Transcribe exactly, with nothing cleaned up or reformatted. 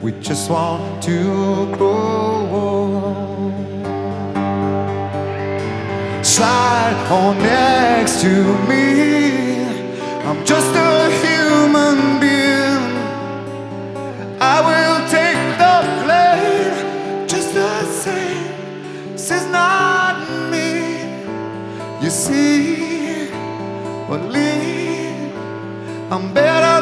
We just want to grow. Slide on next to me. I'm just a human being. I will take the blame just the same. This is not me. You see, believe I'm better.